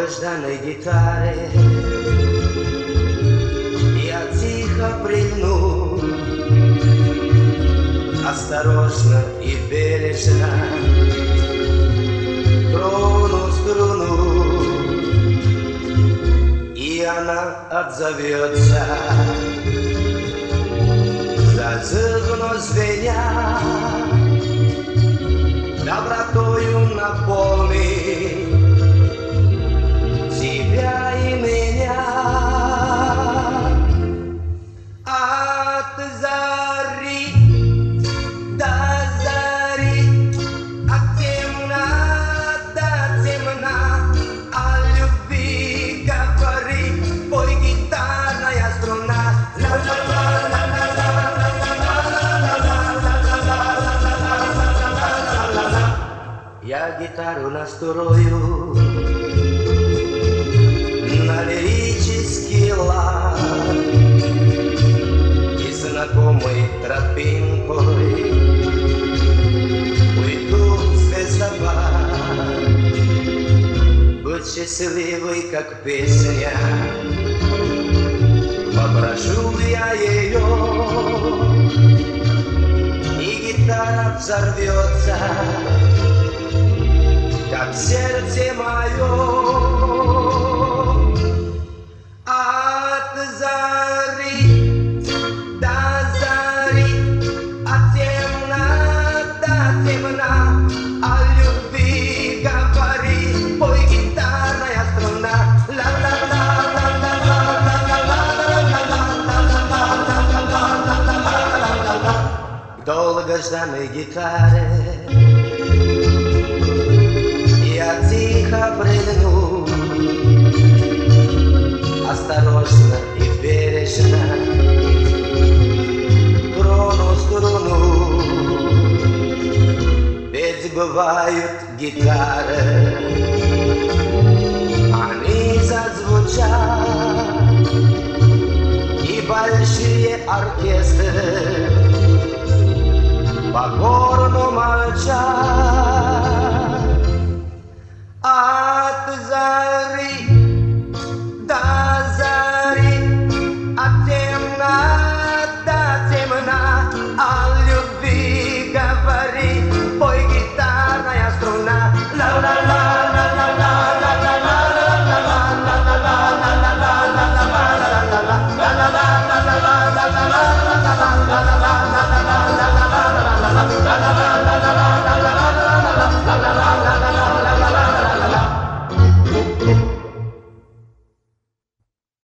долгожданной гитары я тихо прильну, осторожно и бережно трону струну, и она отзовется, зазывно звеня, добротою наполни тебя и меня. От зари до зари, от темна до темна, о любви говори, пой гитарная струна. Я гитару настрою на лирический лад, и знакомой тропинкой уйду в звездопад. Будь счастливой, как песня, попрошу я ее, и гитара взорвется, как сердце мое. От зари до зари, от темна до темна, о любви говори, пой гитарная струна. К долгожданной гитаре я тихо прильну, осторожно и бережно трону струну. Ведь бывают гитары, они зазвучат, и большие оркестры покорно молчат.